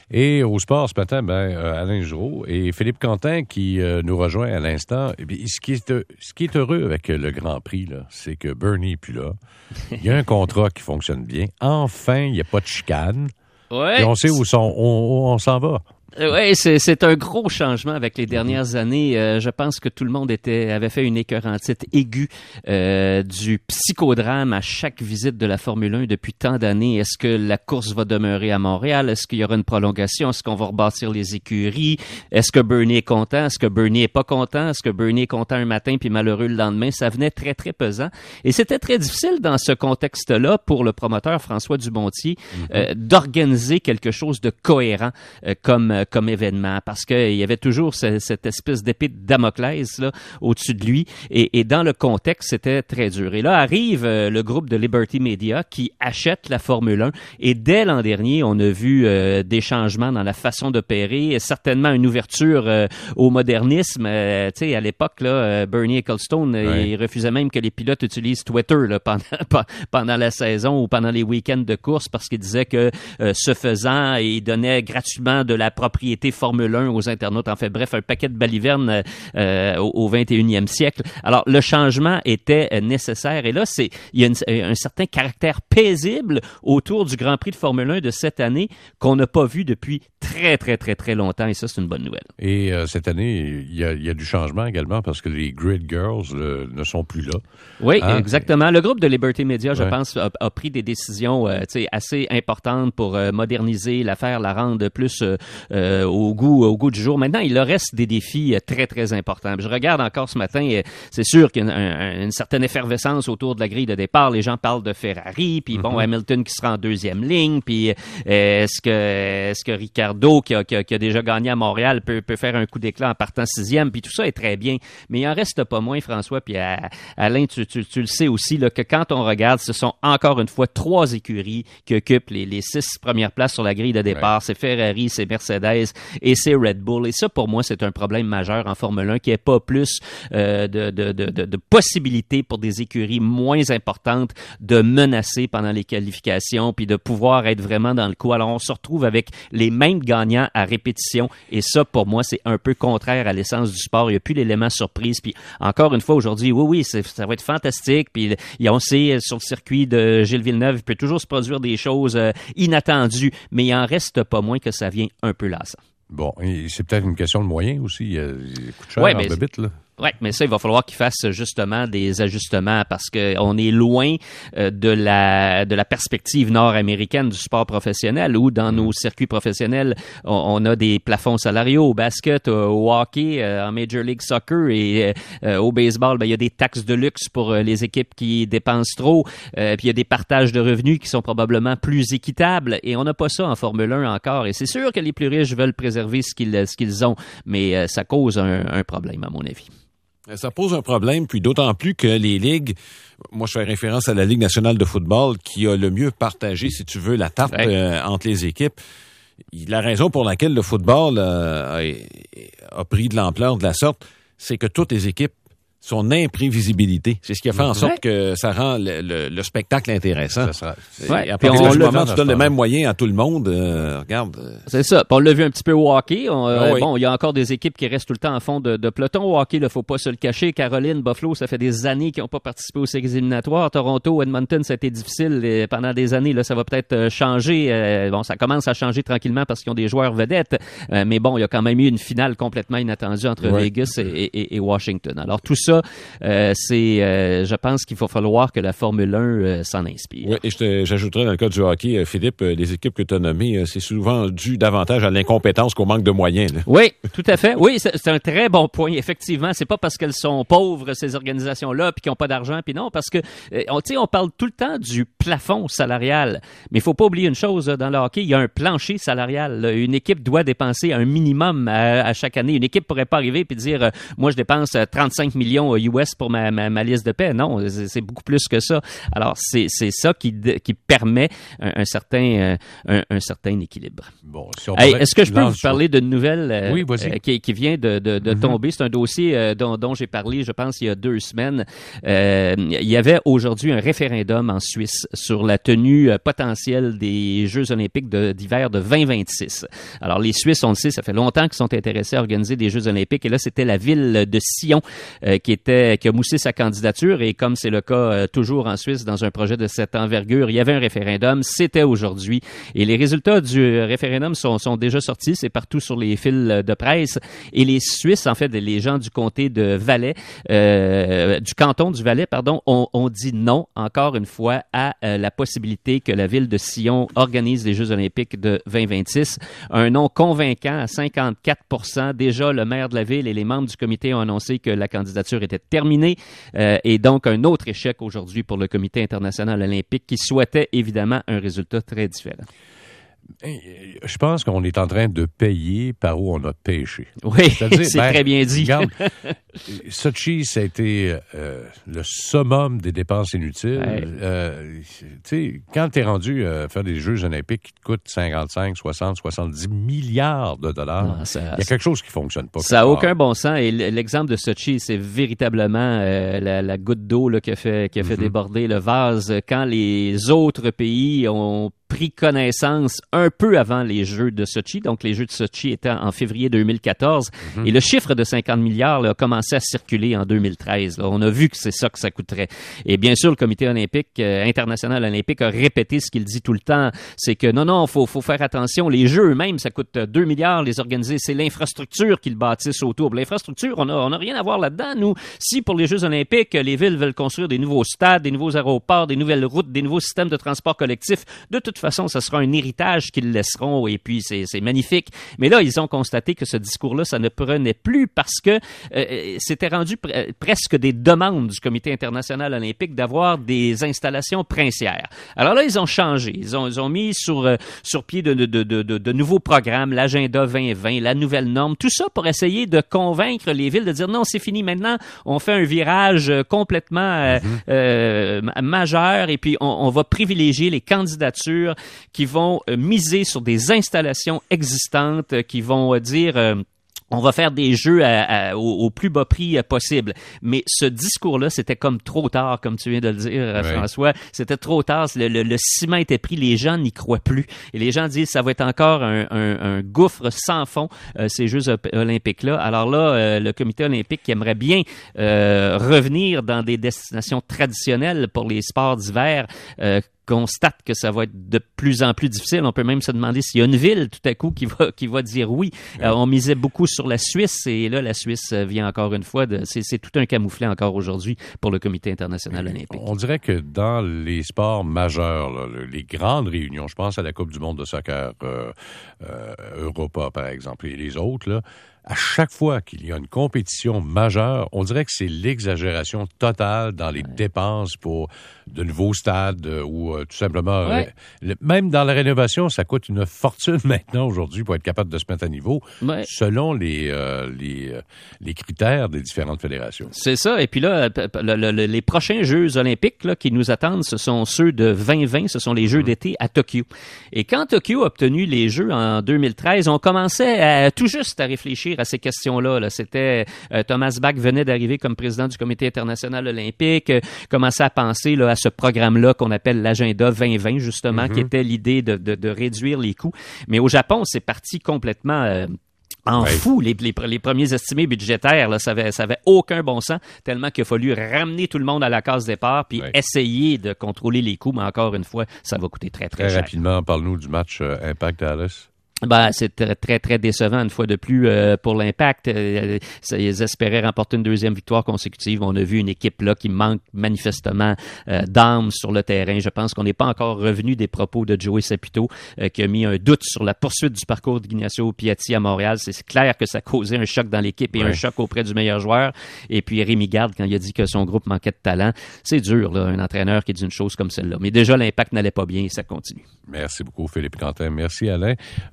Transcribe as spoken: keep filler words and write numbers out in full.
Et au sport ce matin, ben, euh, Alain Giroux et Philippe Quentin qui euh, nous rejoint à l'instant. Et bien, ce, qui est, ce qui est heureux avec le Grand Prix, là, c'est que Bernie n'est plus là. Il y a un contrat qui fonctionne bien. Enfin, il n'y a pas de chicane. Ouais. Et on sait où, sont, on, où on s'en va. Oui, c'est, c'est un gros changement avec les dernières années. Euh, je pense que tout le monde était avait fait une écœurantite aiguë euh, du psychodrame à chaque visite de la Formule un depuis tant d'années. Est-ce que la course va demeurer à Montréal? Est-ce qu'il y aura une prolongation? Est-ce qu'on va rebâtir les écuries? Est-ce que Bernie est content? Est-ce que Bernie est pas content? Est-ce que Bernie est content un matin puis malheureux le lendemain? Ça venait très, très pesant. Et c'était très difficile dans ce contexte-là pour le promoteur François Dumontier mm-hmm. euh, d'organiser quelque chose de cohérent euh, comme comme événement, parce qu'il y avait toujours ce, cette espèce d'épée de Damoclès là, au-dessus de lui, et, et dans le contexte, c'était très dur. Et là arrive euh, le groupe de Liberty Media qui achète la Formule un, et dès l'an dernier, on a vu euh, des changements dans la façon d'opérer, certainement une ouverture euh, au modernisme. Euh, tu sais, à l'époque, là, euh, Bernie Ecclestone, ouais. il refusait même que les pilotes utilisent Twitter là, pendant, pendant la saison ou pendant les week-ends de course, parce qu'il disait que euh, ce faisant, il donnait gratuitement de la propriété Formule un aux internautes. En fait, bref, un paquet de balivernes euh, au, au vingt et unième siècle. Alors, le changement était euh, nécessaire. Et là, c'est il y a une, un certain caractère paisible autour du Grand Prix de Formule un de cette année qu'on n'a pas vu depuis très, très, très, très longtemps. Et ça, c'est une bonne nouvelle. Et euh, cette année, il y, a, il y a du changement également parce que les Grid Girls le, ne sont plus là. Oui, hein? Exactement. Le groupe de Liberty Media, je ouais. pense, a, a pris des décisions euh, assez importantes pour euh, moderniser l'affaire, la rendre plus euh, Euh, au goût au goût du jour. Maintenant, il leur reste des défis euh, très, très importants. Je regarde encore ce matin, euh, c'est sûr qu'il y a une, un, une certaine effervescence autour de la grille de départ. Les gens parlent de Ferrari, puis mm-hmm. bon, Hamilton qui sera en deuxième ligne, puis euh, est-ce que est-ce que Ricardo, qui a, qui a, qui a déjà gagné à Montréal, peut, peut faire un coup d'éclat en partant sixième, puis tout ça est très bien. Mais il en reste pas moins, François, puis à, Alain, tu, tu, tu le sais aussi, là, que quand on regarde, ce sont encore une fois trois écuries qui occupent les, les six premières places sur la grille de départ. Ouais. C'est Ferrari, c'est Mercedes et c'est Red Bull. Et ça, pour moi, c'est un problème majeur en Formule un, qu'il n'y ait pas plus euh, de, de, de, de, de possibilités pour des écuries moins importantes de menacer pendant les qualifications puis de pouvoir être vraiment dans le coup. Alors, on se retrouve avec les mêmes gagnants à répétition. Et ça, pour moi, c'est un peu contraire à l'essence du sport. Il n'y a plus l'élément surprise. Puis, encore une fois, aujourd'hui, oui, oui, c'est, ça va être fantastique. Puis, on sait, sur le circuit de Gilles Villeneuve, il peut toujours se produire des choses euh, inattendues. Mais il en reste pas moins que ça vient un peu lassant. Bon, et c'est peut-être une question de moyens aussi. Il coûte cher ouais, en mais bébite, là. Oui, mais ça, il va falloir qu'ils fassent justement des ajustements parce que on est loin euh, de la de la perspective nord-américaine du sport professionnel où dans nos circuits professionnels, on, on a des plafonds salariaux au basket, au hockey, euh, en Major League Soccer et euh, au baseball, ben il y a des taxes de luxe pour euh, les équipes qui dépensent trop, euh, puis il y a des partages de revenus qui sont probablement plus équitables et on n'a pas ça en Formule un encore et c'est sûr que les plus riches veulent préserver ce qu'ils ce qu'ils ont, mais euh, ça cause un, un problème à mon avis. Ça pose un problème, puis d'autant plus que les ligues, moi je fais référence à la Ligue nationale de football qui a le mieux partagé, si tu veux, la tarte ouais. euh, entre les équipes. La raison pour laquelle le football euh, a, a pris de l'ampleur de la sorte, c'est que toutes les équipes son imprévisibilité. C'est ce qui a fait en sorte ouais. que ça rend le, le, le spectacle intéressant. Ça sera, ouais. À partir du moment où tu donnes les mêmes moyens à tout le monde, euh, regarde. Euh... C'est ça. Puis on l'a vu un petit peu au hockey. On, euh, oh oui. Bon, il y a encore des équipes qui restent tout le temps en fond de, de peloton. Au hockey, il ne faut pas se le cacher. Caroline, Buffalo, ça fait des années qu'ils n'ont pas participé aux séries éliminatoires. Toronto, Edmonton, ça a été difficile et pendant des années. Là, ça va peut-être changer. Euh, bon, ça commence à changer tranquillement parce qu'ils ont des joueurs vedettes. Euh, mais bon, il y a quand même eu une finale complètement inattendue entre ouais. Vegas et, et, et Washington. Alors tout ça, Euh, c'est, euh, je pense qu'il va falloir que la Formule un euh, s'en inspire. Oui, et je te, j'ajouterais dans le cas du hockey, euh, Philippe, euh, les équipes que tu as nommées, euh, c'est souvent dû davantage à l'incompétence qu'au manque de moyens. Là. Oui, tout à fait. Oui, c'est, c'est un très bon point. Effectivement, c'est pas parce qu'elles sont pauvres, ces organisations-là, puis qu'ils n'ont pas d'argent, puis non, parce que, euh, on, tu sais, on parle tout le temps du plafond salarial. Mais il faut pas oublier une chose, dans le hockey, il y a un plancher salarial. Là. Une équipe doit dépenser un minimum à, à chaque année. Une équipe pourrait pas arriver puis dire, euh, moi, je dépense trente-cinq millions millions U S pour ma, ma, ma liste de paix. Non, c'est, c'est beaucoup plus que ça. Alors, c'est, c'est ça qui, qui permet un, un, certain, un, un certain équilibre. Bon, si on hey, est-ce que je peux vous parler d'une nouvelle euh, oui, euh, qui, qui vient de, de, de mm-hmm. tomber? C'est un dossier euh, dont, dont j'ai parlé, je pense, il y a deux semaines. Euh, il y avait aujourd'hui un référendum en Suisse sur la tenue euh, potentielle des Jeux olympiques de, d'hiver de vingt vingt-six. Alors, les Suisses, on le sait, ça fait longtemps qu'ils sont intéressés à organiser des Jeux olympiques. Et là, c'était la ville de Sion euh, qui était qui a moussé sa candidature. Et comme c'est le cas euh, toujours en Suisse dans un projet de cette envergure, il y avait un référendum. C'était aujourd'hui. Et les résultats du référendum sont, sont déjà sortis. C'est partout sur les fils de presse. Et les Suisses, en fait, les gens du comté de Valais, euh, du canton du Valais, pardon, ont, ont dit non, encore une fois, à euh, la possibilité que la ville de Sion organise les Jeux olympiques de vingt vingt-six. Un non convaincant à cinquante-quatre pour cent. Déjà, le maire de la ville et les membres du comité ont annoncé que la candidature était terminée. Euh, et donc, un autre échec aujourd'hui pour le Comité international olympique qui souhaitait évidemment un résultat très différent. Je pense qu'on est en train de payer par où on a pêché. Oui, c'est, c'est ben, très bien dit. Regarde, Sochi, ça a été euh, le summum des dépenses inutiles. Ouais. Euh, tu sais, quand tu es rendu à faire des Jeux olympiques qui te coûtent cinquante-cinq, soixante, soixante-dix milliards de dollars, il ah, y a quelque chose qui ne fonctionne pas. Ça n'a aucun bon sens. Et l'exemple de Sochi, c'est véritablement euh, la, la goutte d'eau là, qui a fait, qui a fait mm-hmm. déborder le vase. Quand les autres pays ont pris connaissance un peu avant les Jeux de Sochi. Donc, les Jeux de Sochi étaient en février deux mille quatorze. Mm-hmm. Et le chiffre de cinquante milliards là, a commencé à circuler en deux mille treize. Là. On a vu que c'est ça que ça coûterait. Et bien sûr, le Comité olympique euh, international olympique a répété ce qu'il dit tout le temps. C'est que non, non, faut, faut faire attention. Les Jeux eux-mêmes, ça coûte deux milliards les organiser. C'est l'infrastructure qu'ils bâtissent autour. L'infrastructure, on a, on a rien à voir là-dedans. Nous, si pour les Jeux olympiques, les villes veulent construire des nouveaux stades, des nouveaux aéroports, des nouvelles routes, des nouveaux systèmes de transport collectif, de toute De toute façon, ce sera un héritage qu'ils laisseront et puis c'est, c'est magnifique. Mais là, ils ont constaté que ce discours-là, ça ne prenait plus parce que euh, c'était rendu pr- presque des demandes du Comité international olympique d'avoir des installations princières. Alors là, ils ont changé. Ils ont, ils ont mis sur, euh, sur pied de, de, de, de, de nouveaux programmes, l'agenda vingt vingt, la nouvelle norme, tout ça pour essayer de convaincre les villes de dire non, c'est fini maintenant, on fait un virage complètement euh, mm-hmm. euh, majeur et puis on, on va privilégier les candidatures qui vont euh, miser sur des installations existantes, euh, qui vont euh, dire... Euh, on va faire des jeux à, à, au, au plus bas prix euh, possible. Mais ce discours-là, c'était comme trop tard, comme tu viens de le dire, euh, oui. François. C'était trop tard. Le, le, le ciment était pris. Les gens n'y croient plus. Et les gens disent ça va être encore un, un, un gouffre sans fond, euh, ces Jeux olympiques-là. Alors là, euh, le Comité olympique qui aimerait bien euh, revenir dans des destinations traditionnelles pour les sports d'hiver, euh, constate que ça va être de plus en plus difficile. On peut même se demander s'il y a une ville tout à coup qui va qui va dire oui. oui. Euh, on misait beaucoup sur la Suisse et là, la Suisse vient encore une fois de... C'est, c'est tout un camouflet encore aujourd'hui pour le Comité international oui. olympique. On dirait que dans les sports majeurs, là, les grandes réunions, je pense à la Coupe du monde de soccer euh, euh, Europa, par exemple, et les autres, là, à chaque fois qu'il y a une compétition majeure, on dirait que c'est l'exagération totale dans les ouais. dépenses pour de nouveaux stades euh, ou euh, tout simplement... Ouais. Euh, même dans la rénovation, ça coûte une fortune maintenant aujourd'hui pour être capable de se mettre à niveau ouais. selon les, euh, les, euh, les critères des différentes fédérations. C'est ça. Et puis là, le, le, le, les prochains Jeux olympiques là, qui nous attendent, ce sont ceux de vingt vingt, ce sont les Jeux mmh. d'été à Tokyo. Et quand Tokyo a obtenu les Jeux en deux mille treize, on commençait à, tout juste à réfléchir à ces questions-là. Là. C'était euh, Thomas Bach venait d'arriver comme président du Comité international olympique, euh, commençait à penser là, à ce programme-là qu'on appelle l'agenda vingt vingt, justement, mm-hmm. qui était l'idée de, de, de réduire les coûts. Mais au Japon, c'est parti complètement... Euh, En ouais. fou, les, les, les premiers estimés budgétaires, là, ça avait, ça avait aucun bon sens, tellement qu'il a fallu ramener tout le monde à la case départ puis ouais. essayer de contrôler les coûts, mais encore une fois, ça va coûter très, très, très cher. Très rapidement, parle-nous du match euh, Impact Dallas. Ben, c'est très, très, très décevant une fois de plus euh, pour l'Impact. Euh, ça, ils espéraient remporter une deuxième victoire consécutive. On a vu une équipe là qui manque manifestement euh, d'âme sur le terrain. Je pense qu'on n'est pas encore revenu des propos de Joey Saputo euh, qui a mis un doute sur la poursuite du parcours d'Ignacio Piatti à Montréal. C'est, c'est clair que ça a causé un choc dans l'équipe et ouais. un choc auprès du meilleur joueur. Et puis Rémi Garde, quand il a dit que son groupe manquait de talent, c'est dur, là, un entraîneur qui dit une chose comme celle-là. Mais déjà, l'Impact n'allait pas bien et ça continue. Merci beaucoup, Philippe Quentin. Merci, Alain.